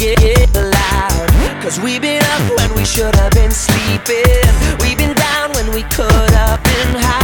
get loud. Cause we've been up when we should have been sleeping. We've been down when we could have been high.